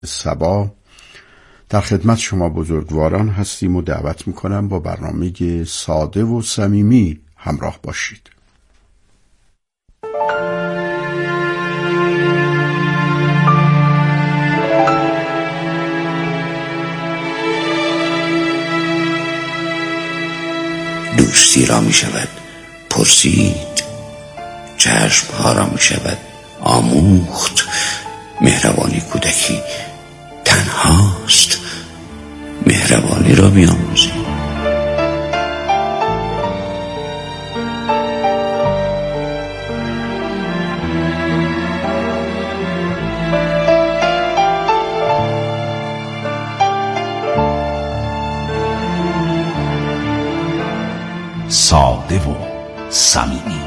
صبا در خدمت شما بزرگواران هستیم و دعوت میکنم با برنامه ساده و صمیمی همراه باشید. دوستی را می شود پرسید، چشم ها را می شود آموخت، مهربانی کودکی تنهاست، مهربانی را بیاموزی. ساده و صمیمی.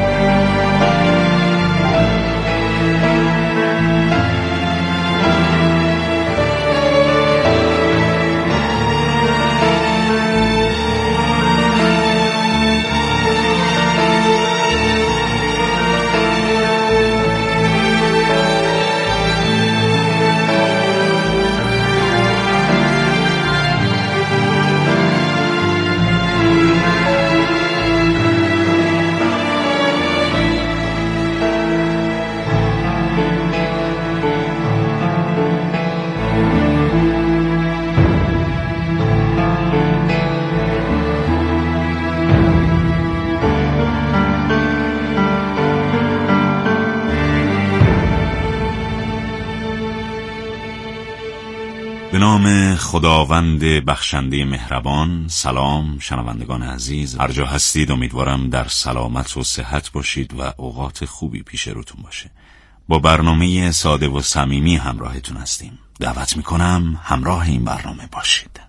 به نام خداوند بخشنده مهربان. سلام شنوندگان عزیز، هر جا هستید امیدوارم در سلامت و صحت باشید و اوقات خوبی پیش روتون باشه. با برنامه ساده و صمیمی همراهتون هستیم. دعوت میکنم همراه این برنامه باشید.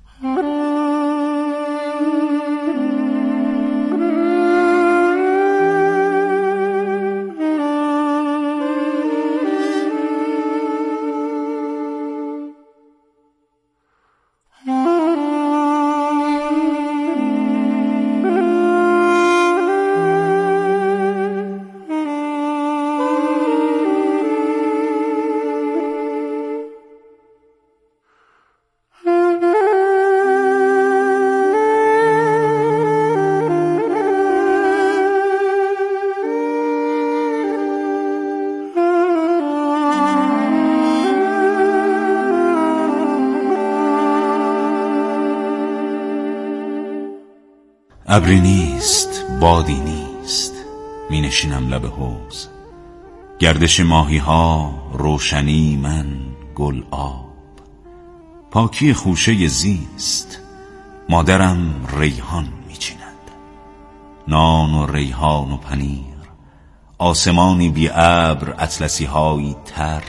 ابری نیست، بادی نیست، می نشینم لب حوض، گردش ماهی ها، روشنی من، گل آب، پاکی خوشه زیست، مادرم ریحان می چیند، نان و ریحان و پنیر، آسمانی بی ابر، اطلسی هایی تر،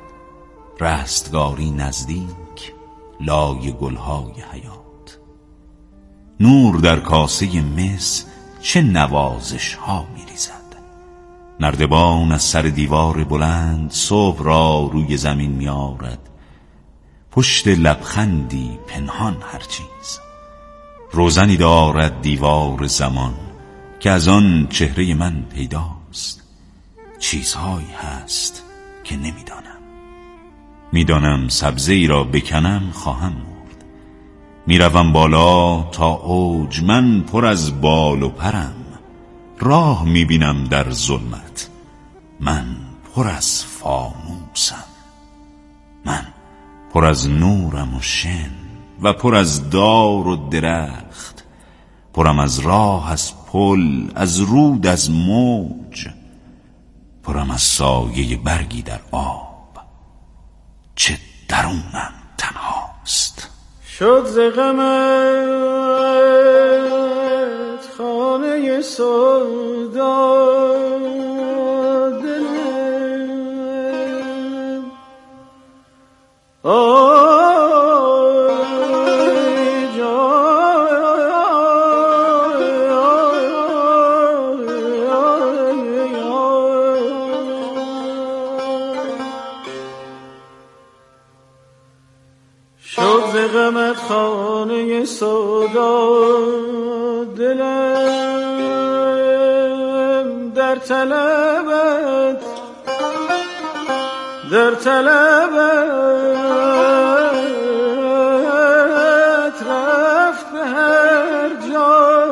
رستگاری نزدیک، لای گلهای حیات، نور در کاسه مس چه نوازش ها می ریزد، نردبان از سر دیوار بلند صبح را روی زمین می آورد، پشت لبخندی پنهان هر چیز، روزنی دارد دیوار زمان که از آن چهره من پیداست، چیزهایی هست که نمیدانم، میدانم سبزه ای را بکنم خواهم مرد، میروم بالا تا اوج، من پر از بال و پرم، راه میبینم در ظلمت، من پر از فانوسم، من پر از نورم و شن و پر از دار و درخت، پرم از راه، از پل، از رود، از موج، پرم از سایه برگی در آب، چه درونم تنهاست. شد ز غمت خانه سودا دلم، شد ز غمت خانه سودا دلم، در طلبت در طلبت رفت به هر جا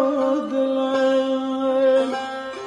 دلم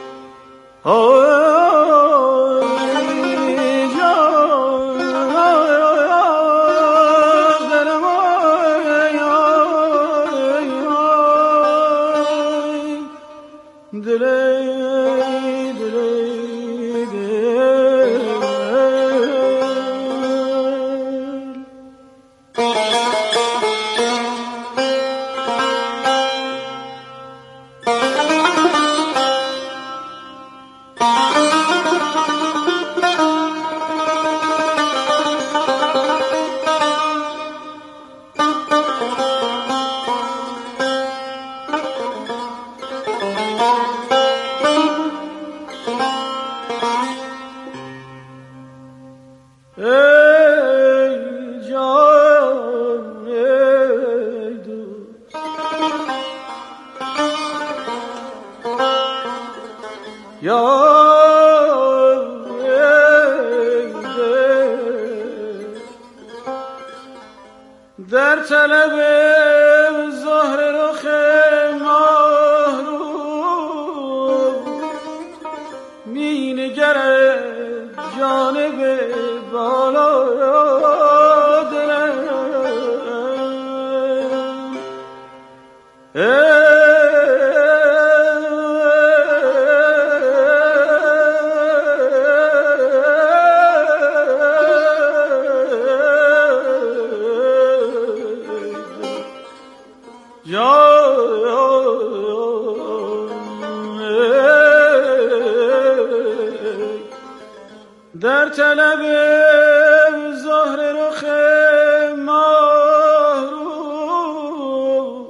در طلب ظهر رخ ماه رو می نگرد جانب بالا دلم در طلب ظهر رخ ماه رو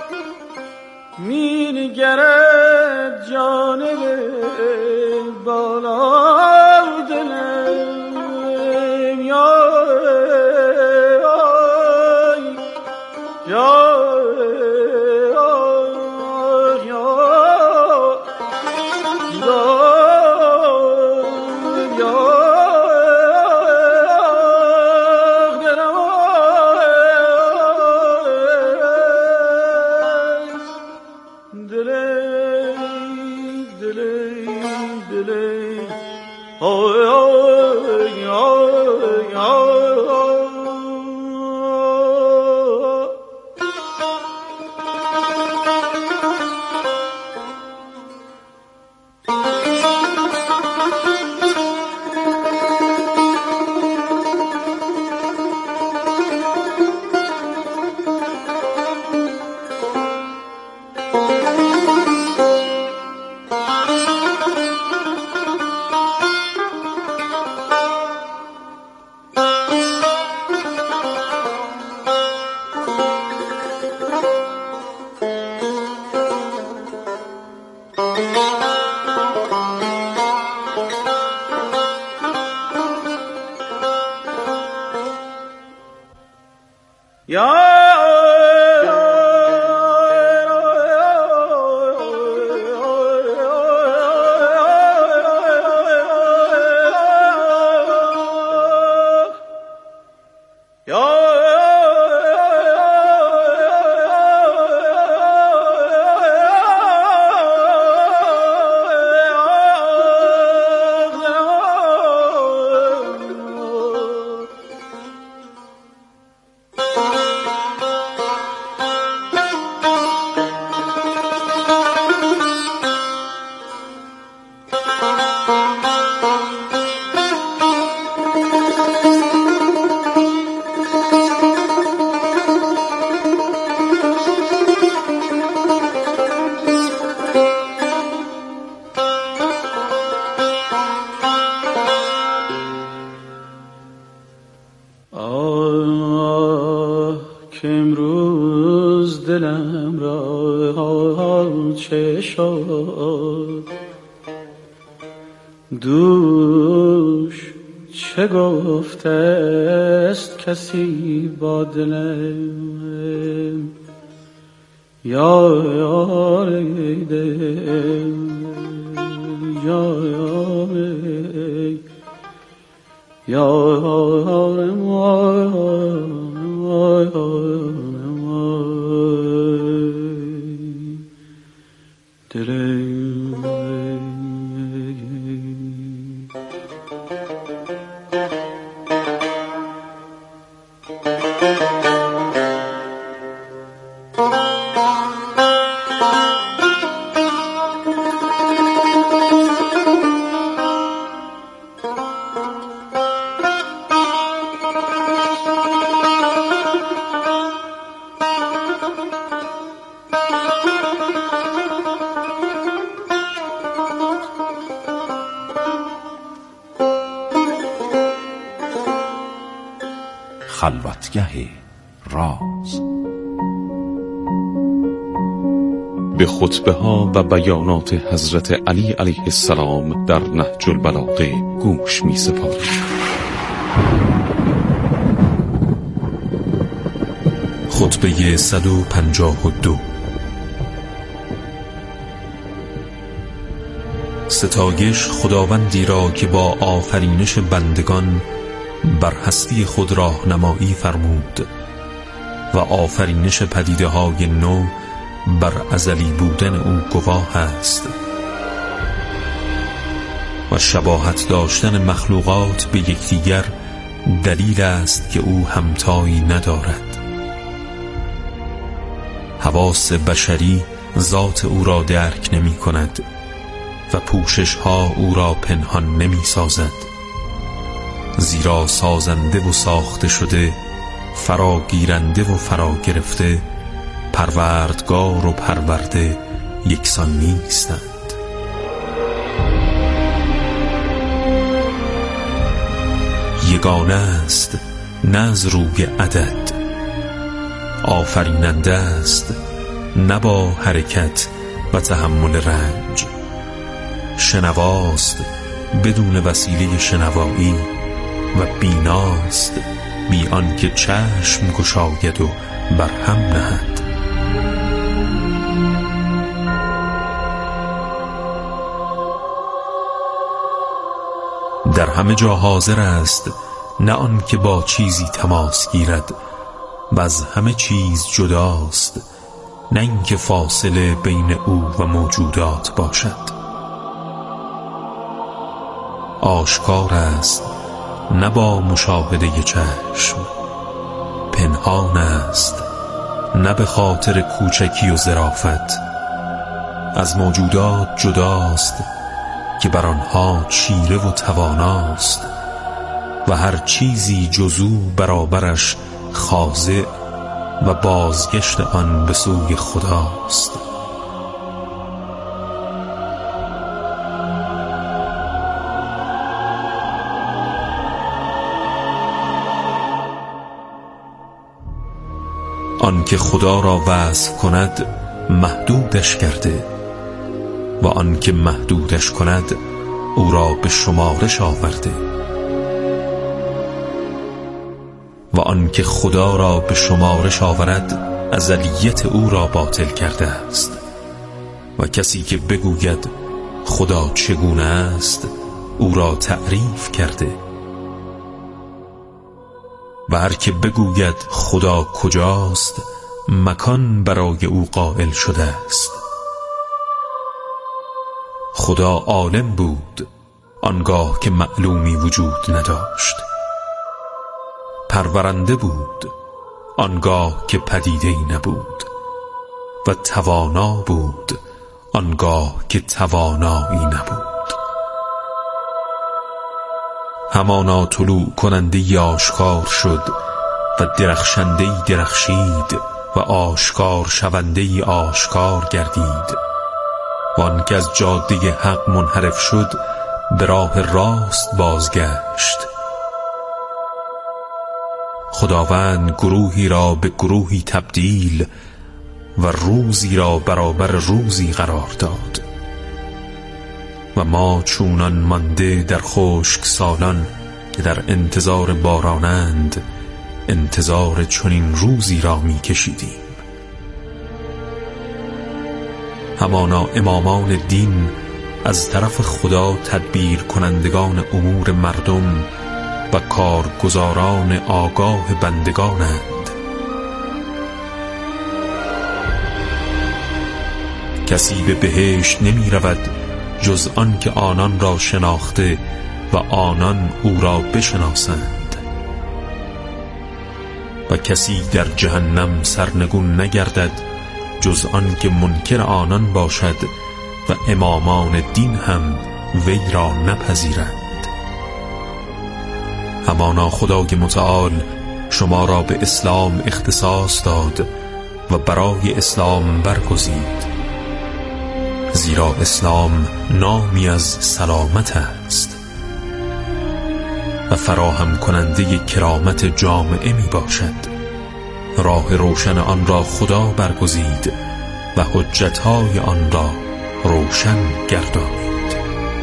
می نگرد جانب بالا دلم یا دلم را چه شد دوش چه گفته است کسی با دلم یار دل یار یار ما خلوتگه راز. به خطبه ها و بیانات حضرت علی علیه السلام در نهج البلاغه گوش می سپاریم. خطبه 152. ستایش خداوندی را که با آفرینش بندگان بر هستی خود راهنمایی فرمود و آفرینش پدیده های نو بر ازلی بودن او گواه است و شباهت داشتن مخلوقات به یکدیگر دلیل است که او همتایی ندارد. حواس بشری ذات او را درک نمی کند و پوشش ها او را پنهان نمی سازد، زیرا سازنده و ساخته شده، فراگیرنده و فرا گرفته، پروردگار و پرورده یکسان نیستند. یگانه است نه از روی عدد، آفریننده است نه با حرکت و تحمل رنج، شنواست بدون وسیله شنوایی و بیناست بی آنکه چشم گشاید و برهم نهد. در همه جا حاضر است نه آنکه با چیزی تماس گیرد و از همه چیز جداست، نه اینکه فاصله بین او و موجودات باشد. آشکار است نه با مشاهده چشم، پنهان است نه به خاطر کوچکی و ظرافت. از موجودات جداست که بر آنها چیره و تواناست و هر چیزی جزو برابرش خاضع و بازگشت آن به سوی خداست. آنکه خدا را وصف کند محدودش کرده و آنکه محدودش کند او را به شمارش آورده و آنکه خدا را به شمارش آورد ازلیت او را باطل کرده است و کسی که بگوید خدا چگونه است او را تعریف کرده و هر که بگوید خدا کجاست مکان برای او قائل شده است. خدا عالم بود آنگاه که معلومی وجود نداشت، پرورنده بود آنگاه که پدیده‌ای نبود و توانا بود آنگاه که توانایی نبود. همانا طلوع کننده آشکار شد و درخشنده درخشید و آشکار شونده آشکار گردید و آنکه از جاده حق منحرف شد به راه راست بازگشت. خداوند گروهی را به گروهی تبدیل و روزی را برابر روزی قرار داد و ما چونان مانده در خشک سالان که در انتظار بارانند انتظار چنین روزی را می کشیدیم. همانا امامان دین از طرف خدا تدبیر کنندگان امور مردم و کارگزاران آگاه بندگانند. کسی به بهشت نمی رود جز آن که آنان را شناخته و آنان او را بشناسند، و کسی در جهنم سرنگون نگردد جز آن که منکر آنان باشد و امامان دین هم وی را نپذیرند. همانا خدای متعال شما را به اسلام اختصاص داد و برای اسلام برگزید، زیرا اسلام نامی از سلامت است و فراهم کننده کرامت جامعه می باشد. راه روشن آن را خدا برگزید و حجتهای آن را روشن گردانید.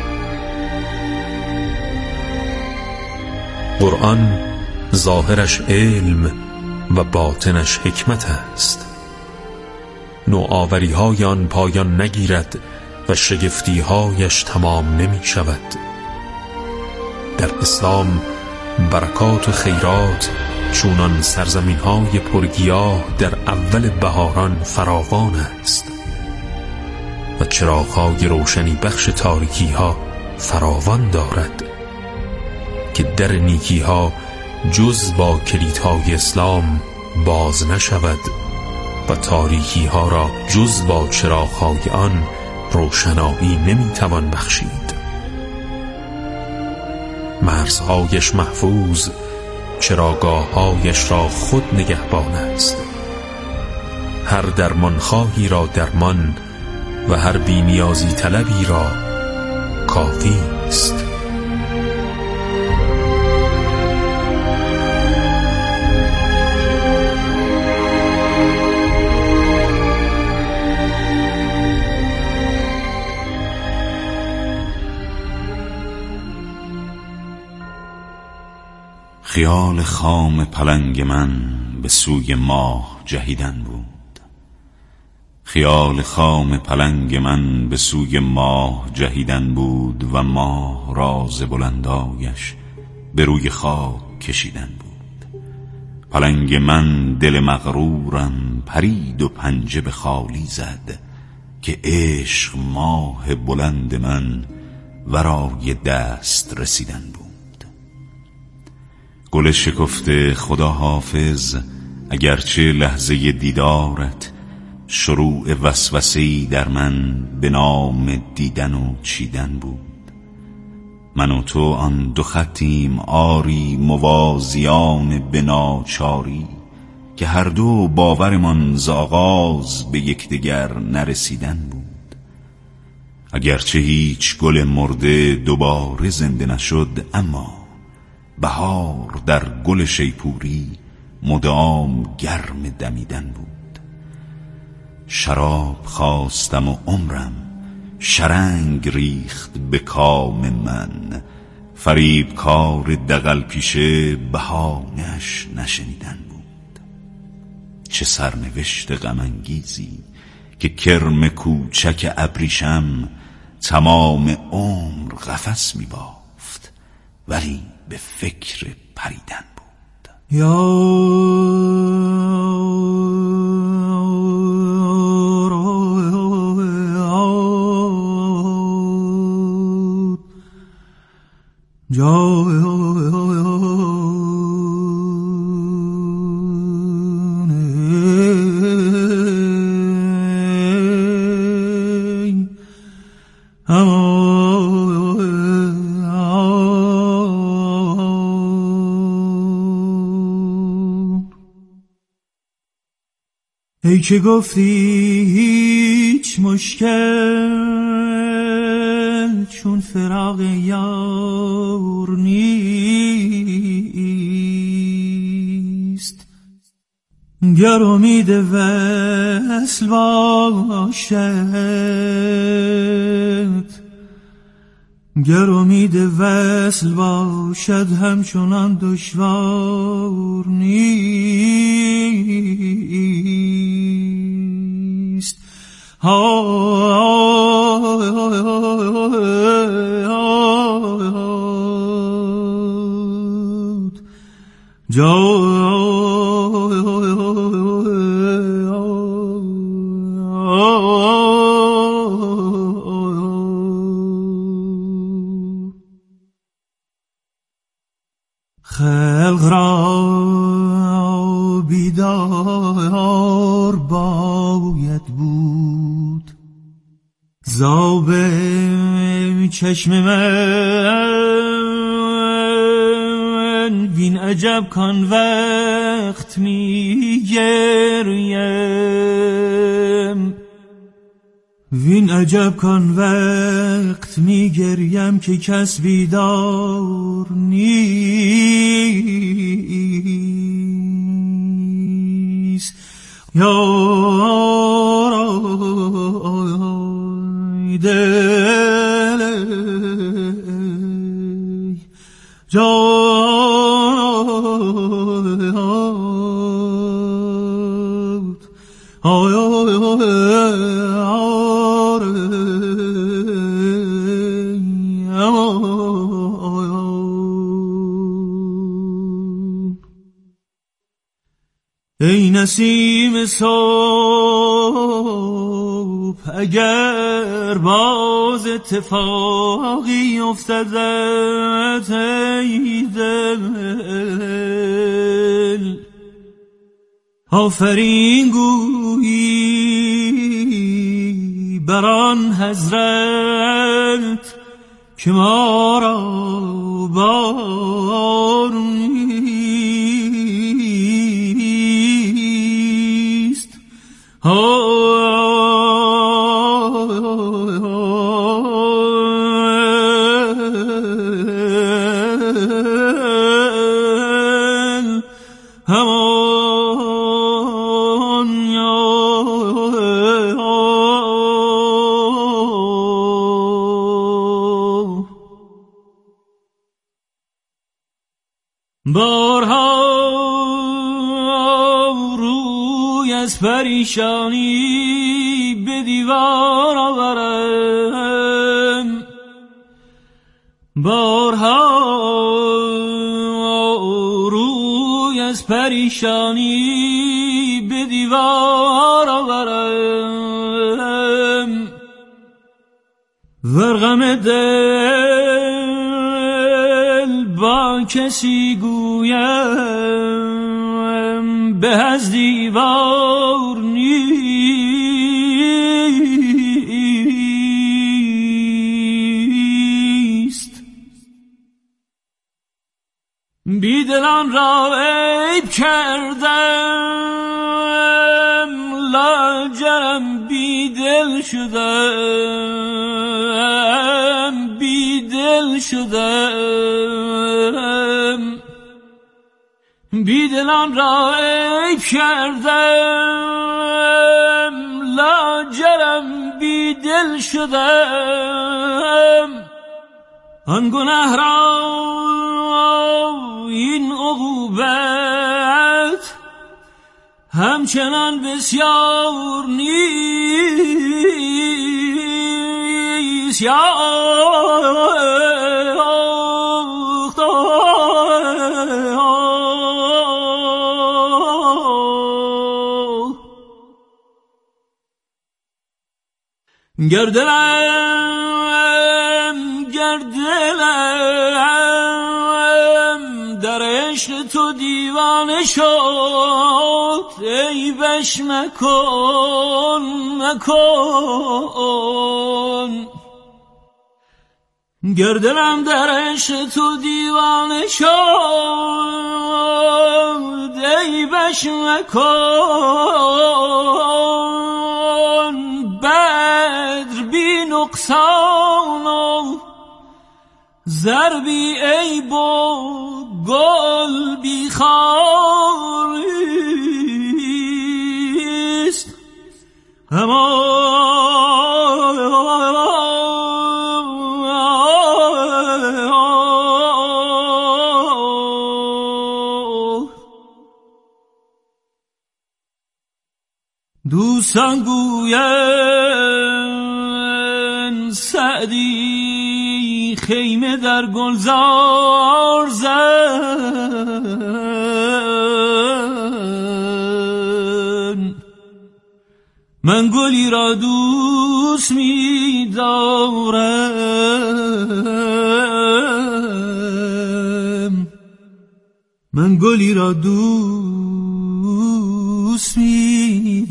قرآن ظاهرش علم و باطنش حکمت است. نوآوری های آن پایان نگیرد و شگفتی هایش تمام نمی شود. در اسلام برکات و خیرات چونان سرزمین های پرگیاه در اول بهاران فراوان است و چراغ های روشنی بخش تاریکی ها فراوان دارد که در نیکی ها جز با کلیدهای اسلام باز نشود و تاریکی ها را جز با چراغ های آن روشنایی نمیتوان بخشید. مرزهایش محفوظ، چراگاه‌هایش را خود نگهبان است. هر درمانخواهی را درمان و هر بی‌نیازی طلبی را کافی است. خیال خام پلنگ من به سوی ماه جهیدن بود. خیال خام پلنگ من به سوی ماه جهیدن بود و ماه راز بلندایش به روی خاک کشیدن بود. پلنگ من دل مغرورم پرید و پنجه به خالی زد که عشق ماه بلند من ورای دست رسیدن بود. گل شکفته خدا حافظ، اگرچه لحظه دیدارت شروع وسوسه‌ای در من به نام دیدن و چیدن بود. من و تو آن دو خطیم آری موازیان به ناچاری که هر دو باورمان ز آغاز به یکدیگر نرسیدن بود. اگرچه هیچ گل مرده دوباره زنده نشد، اما بهار در گل شیپوری مدام گرم دمیدن بود. شراب خواستم و عمرم شرنگ ریخت به کام من، فریب کار دغل پیشه بهانه‌اش نشنیدن بود. چه سرنوشت غم انگیزی که کرم کوچک ابریشم تمام عمر قفس می بافت ولی به فکر پریدن بود. ای که گفتی هیچ مشکل چون فراق یار نیست، گر امید وصل باشد، گر امید وصل باشد همچنان دشوار نیست. خلق را بیدار باید بود، زاب چشم من وین عجب کان وقت می گریم، وین عجب کان وقت می گریم که کس بیدار نیست. یارای دل ای نسیم صبح اگر باز اتفاقی افتدت ای دل، آفرین گویی بران حضرت که ما را بار نیست. بارها روی از پریشانی به دیوار آورم، بارها روی از پریشانی به دیوار آورم، ورغم دل با کسی گویم به از دیوار نیست. بیدلان را عیب کردم، لاجرم بیدل شدم، بیدل شدم. بیدلان را عیب کردم، لاجرم بیدل شدم. آن گناه را این عقوبت همچنان بسیار نیست. یا گردلم در عشق تو دیوانه شد، ای بش مکن مکن. گردلم در عشق تو دیوانه شد، ای بش مکن. بدر بی نقصان و زر بی عیب و گل بی خاریست، اما دوستان گویند سعدی خیمه در گلزار زد، من گلی را دوست می دارم، من گلی را دوست می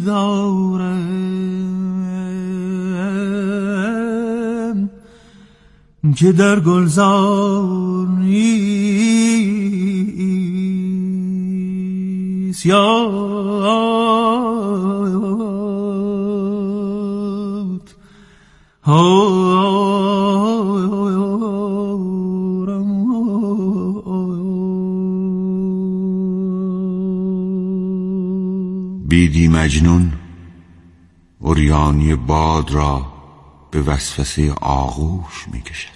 دارم که در گلزار نیست بیدی مجنون عریانی باد را به وسوسه آغوش می کشد.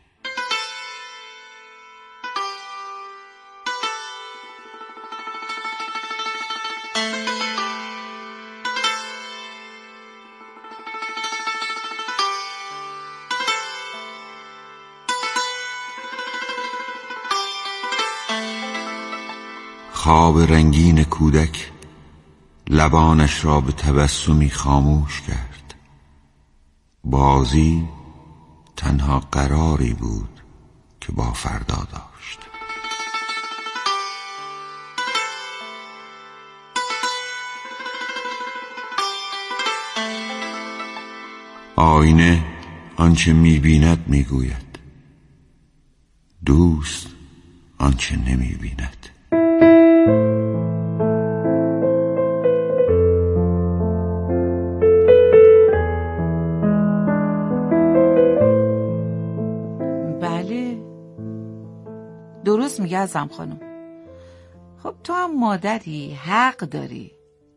خواب رنگین کودک لبانش را به تبسمی خاموش کرد. بازی تنها قراری بود که با فردا داشت. آینه آنچه می‌بیند می‌گوید، دوست آنچه نمی‌بیند. درست میگه ازم خانم. خب تو هم مادری، حق داری.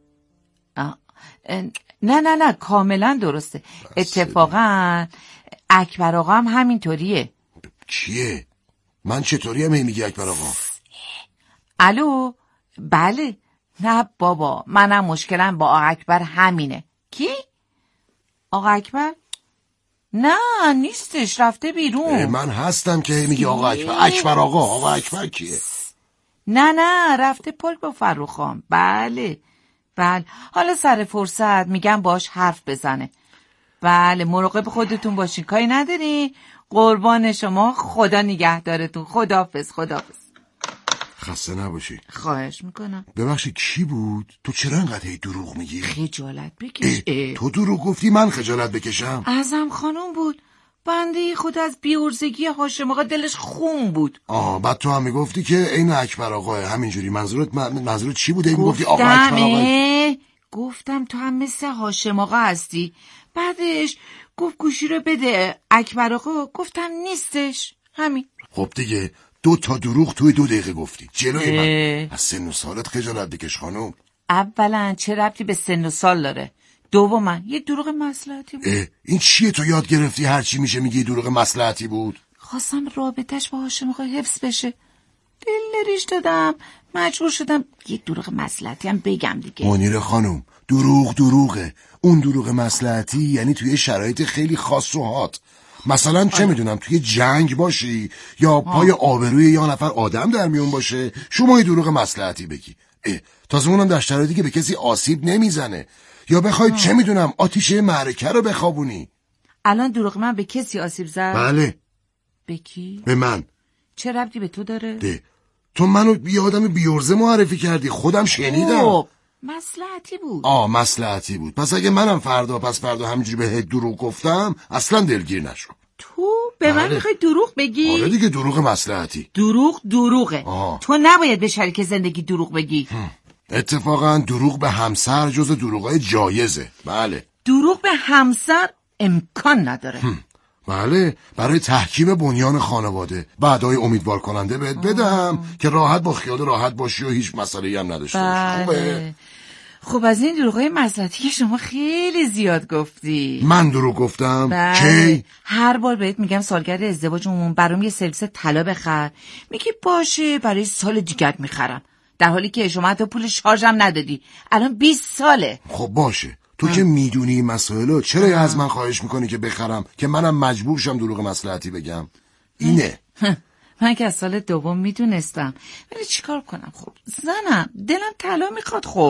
نه کاملا درسته. اتفاقا اکبر آقا هم همینطوریه. چیه؟ من چطوری هم میگی اکبر آقا؟ الو؟ بله. نه بابا، منم مشکلم با آقا اکبر همینه. کی؟ آقا اکبر؟ نه نیستش، رفته بیرون. من هستم که میگی آقا اکبر. اکبر آقا اکبر کیه؟ نه رفته پل با فروخان. بله حالا سر فرصت میگم باش حرف بزنه. بله مراقب خودتون باشین، کاری نداری. قربان شما، خدا نگهدارتون. خداحافظ. خسته نباشی. خواهش میکنم. ببخشید کی بود؟ تو چرا انقدر هی دروغ میگی؟ خجالت بکش. تو دروغ گفتی من خجالت بکشم؟ ازم خانم بود. بنده خود از بیورزگی هاشم آقا دلش خون بود. بعد تو هم میگفتی که این اکبر آقا همینجوری. منظورت چی بوده؟ میگفتی آقا اکبر آقا. گفتم تو هم مثل هاشم آقا هستی. بعدش گفت گوشی رو بده اکبر آقا، گفتم نیستش. همین. خب دیگه 2 تا دروغ توی 2 دقیقه گفتی جلوی من. از سن و سالت خجالت بکش خانم. اولا چه ربطی به سن و سال داره؟ دوما یه دروغ مصلحتی بود. این چیه تو یاد گرفتی هرچی میشه میگی دروغ مصلحتی بود؟ خواستم رابطش با هاشم آقا حفظ بشه، دلش دادم، مجبور شدم یه دروغ مصلحتی هم بگم دیگه. منیره خانم دروغه. اون دروغ مصلحتی یعنی توی شرایط خیلی خاص و حاد. مثلا چه میدونم توی جنگ باشی یا پای آبروی یا نفر آدم در میون باشه، شما یه دروغ مصلحتی بگی. تازه اونم در شرایطی که به کسی آسیب نمیزنه، یا بخوای چه میدونم آتیشه معرکه رو بخوابونی. الان دروغ من به کسی آسیب زد؟ بله. به کی؟ به من. چه ربطی به تو داره؟ تو منو یه آدم بیورزه معرفی کردی، خودم شنیدم. مصلحتی بود. مصلحتی بود. پس اگه منم فردا همینجوری بهت دروغ گفتم اصلا دلگیر نشو. تو به من میخوای دروغ بگی؟ آره دیگه دروغ مصلحتی. دروغه. تو نباید به شریک زندگی دروغ بگی. اتفاقا دروغ به همسر جز دروغای جایزه. بله. دروغ به همسر امکان نداره. بله، برای تحکیم بنیان خانواده بعدای امیدوار کننده بهت بدم که راحت با خیال راحت باشی و هیچ مسئله‌ای هم نداشته باشی. خوبه؟ خب از این دروغای مصلحتی که شما خیلی زیاد گفتی. من دروغ گفتم؟ بله. کی؟ هر بار بهت میگم سالگرد ازدواجمون برام یه سلسله طلا بخر، میگی باشه برای سال دیگر میخرم، در حالی که شما حتی پول شارژم ندادی. الان 20 ساله. خب باشه، تو که میدونی این مسائلو، چرا از من خواهش میکنی که بخرم که منم مجبور شم دروغ مصلحتی بگم؟ اینه. من که از سال دوم میدونستم، ولی چیکار کنم؟ خب زنم دلم طلا میخواد. خب